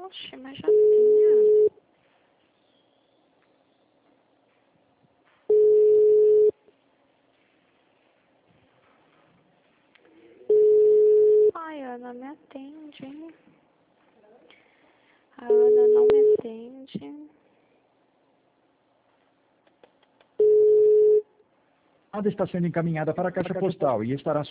Oxe, mas já tinha. Ai, Ana, me atende. A Ana não me atende. A chamada está sendo encaminhada para a caixa postal e estará